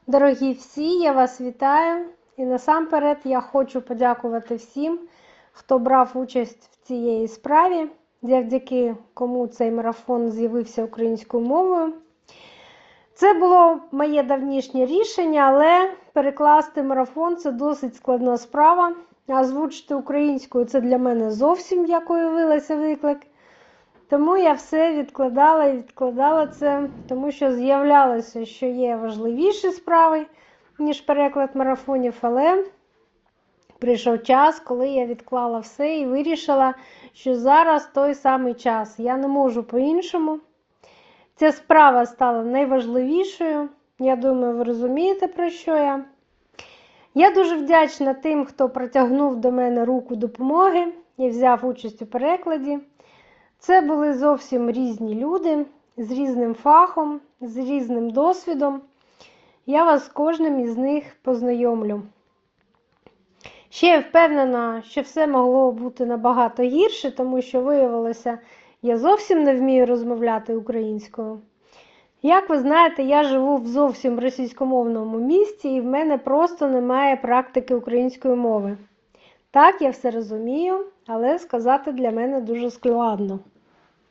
Дорогі всі, я вас вітаю. І насамперед я хочу подякувати всім, хто брав участь в цій справі, завдяки кому цей марафон з'явився українською мовою. Це було моє давнішнє рішення, але перекласти марафон – це досить складна справа. А озвучити українською – це для мене зовсім, як виявилося, виклик. Тому я все відкладала це, тому що з'являлося, що є важливіші справи, ніж переклад марафонів, але прийшов час, коли я відклала все і вирішила, що зараз той самий час. Я не можу по-іншому. Ця справа стала найважливішою. Я думаю, ви розумієте, про що я. Я дуже вдячна тим, хто протягнув до мене руку допомоги і взяв участь у перекладі. Це були зовсім різні люди, з різним фахом, з різним досвідом. Я вас з кожним із них познайомлю. Ще я впевнена, що все могло бути набагато гірше, тому що виявилося, я зовсім не вмію розмовляти українською. Як ви знаєте, я живу в зовсім російськомовному місті і в мене просто немає практики української мови. Так, я все розумію, але сказати для мене дуже складно.